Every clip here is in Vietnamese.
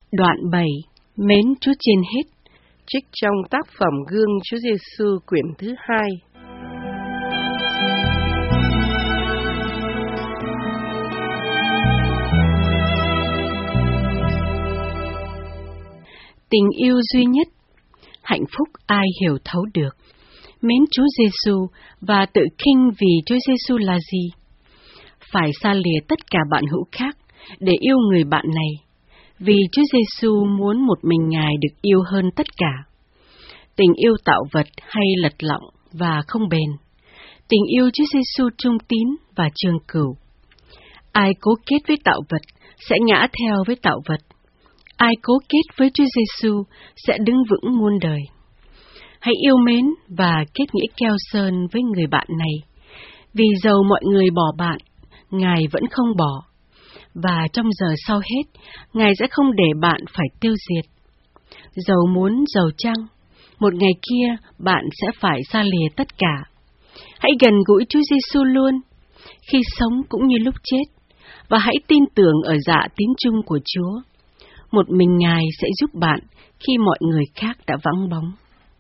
Đoạn 7. Mến Chúa trên hết. Trích trong tác phẩm Gương Chúa Giêsu quyển thứ 2. Tình yêu duy nhất, hạnh phúc ai hiểu thấu được. Mến Chúa Giêsu và tự khinh vì Chúa Giêsu là gì? Phải xa lìa tất cả bạn hữu khác để yêu người bạn này, vì Chúa Giêsu muốn một mình Ngài được yêu hơn tất cả. Tình yêu tạo vật hay lật lọng và không bền. Tình yêu Chúa Giêsu trung tín và trường cửu. Ai cố kết với tạo vật sẽ ngã theo với tạo vật. Ai cố kết với Chúa Giêsu sẽ đứng vững muôn đời. Hãy yêu mến và kết nghĩa keo sơn với người bạn này, vì dầu mọi người bỏ bạn, Ngài vẫn không bỏ. Và trong giờ sau hết, Ngài sẽ không để bạn phải tiêu diệt. Dầu muốn giàu chăng, một ngày kia bạn sẽ phải xa lìa tất cả. Hãy gần gũi Chúa Giêsu luôn, khi sống cũng như lúc chết, và hãy tin tưởng ở dạ tín chung của Chúa. Một mình Ngài sẽ giúp bạn khi mọi người khác đã vắng bóng.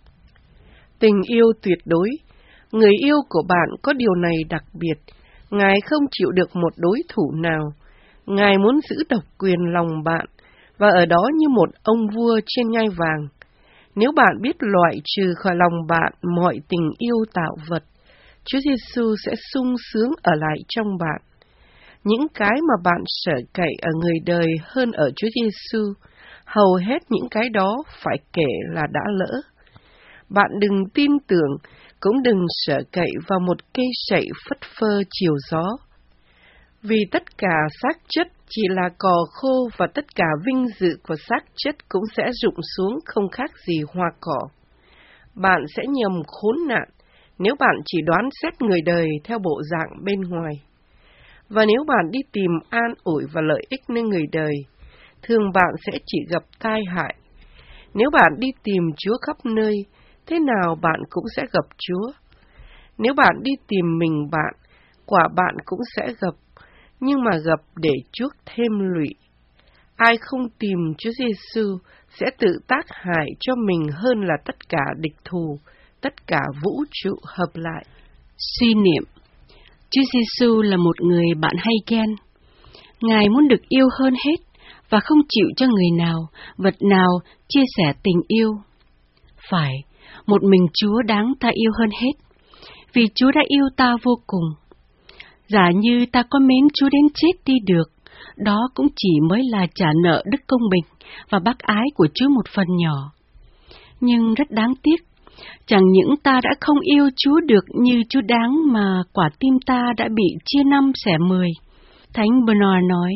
Tình yêu tuyệt đối. Người yêu của bạn có điều này đặc biệt. Ngài không chịu được một đối thủ nào. Ngài muốn giữ độc quyền lòng bạn, và ở đó như một ông vua trên ngai vàng. Nếu bạn biết loại trừ khỏi lòng bạn mọi tình yêu tạo vật, Chúa Giêsu sẽ sung sướng ở lại trong bạn. Những cái mà bạn sợ cậy ở người đời hơn ở Chúa Giêsu, hầu hết những cái đó phải kể là đã lỡ. Bạn đừng tin tưởng, cũng đừng sợ cậy vào một cây sậy phất phơ chiều gió. Vì tất cả xác chất chỉ là cỏ khô, và tất cả vinh dự của xác chất cũng sẽ rụng xuống không khác gì hoa cỏ. Bạn sẽ nhầm khốn nạn nếu bạn chỉ đoán xét người đời theo bộ dạng bên ngoài. Và nếu bạn đi tìm an ủi và lợi ích nơi người đời, thường bạn sẽ chỉ gặp tai hại. Nếu bạn đi tìm Chúa khắp nơi, thế nào bạn cũng sẽ gặp Chúa. Nếu bạn đi tìm mình bạn, quả bạn cũng sẽ gặp, nhưng mà gặp để chuốc thêm lụy. Ai không tìm Chúa Giêsu sẽ tự tác hại cho mình hơn là tất cả địch thù, tất cả vũ trụ hợp lại. Suy niệm. Chúa Giêsu là một người bạn hay ghen. Ngài muốn được yêu hơn hết và không chịu cho người nào, vật nào chia sẻ tình yêu. Phải, một mình Chúa đáng ta yêu hơn hết, vì Chúa đã yêu ta vô cùng. Giả như ta có mến Chúa đến chết đi được, đó cũng chỉ mới là trả nợ đức công bình và bác ái của Chúa một phần nhỏ. Nhưng rất đáng tiếc, chẳng những ta đã không yêu Chúa được như Chúa đáng mà quả tim ta đã bị chia 5 xẻ 10. Thánh Bernard nói,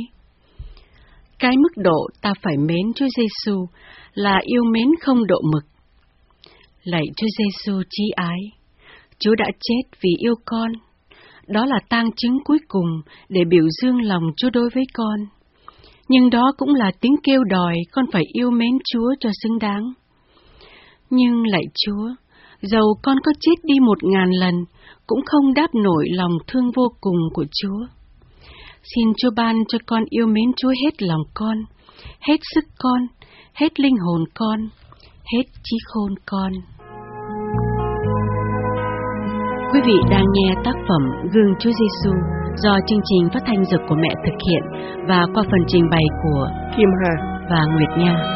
cái mức độ ta phải mến Chúa Giêsu là yêu mến không độ mực. Lạy Chúa Giêsu chí ái, Chúa đã chết vì yêu con. Đó là tang chứng cuối cùng để biểu dương lòng Chúa đối với con. Nhưng đó cũng là tiếng kêu đòi con phải yêu mến Chúa cho xứng đáng. Nhưng lạy Chúa, dầu con có chết đi 1000 lần, cũng không đáp nổi lòng thương vô cùng của Chúa. Xin Chúa ban cho con yêu mến Chúa hết lòng con, hết sức con, hết linh hồn con, hết trí khôn con. Quý vị đang nghe tác phẩm Gương Chúa Giêsu do chương trình phát thanh Dược của Mẹ thực hiện và qua phần trình bày của Kim Hà và Nguyệt Nha.